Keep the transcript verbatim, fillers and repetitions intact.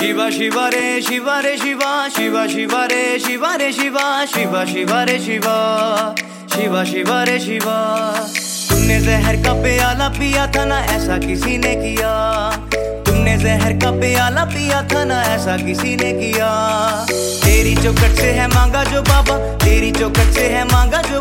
शिवा शिवा रे शिवा रे शिवा शिवा शिवा रे शिवा रे शिवा शिवा शिवा रे शिवा शिवा शिवा रे शिवा। तुमने जहर का प्याला पिया था ना ऐसा किसी ने किया, तुमने जहर का प्याला पिया था ना ऐसा किसी ने किया। तेरी चौखट से है मांगा जो बाबा, तेरी चौखट से है मांगा जो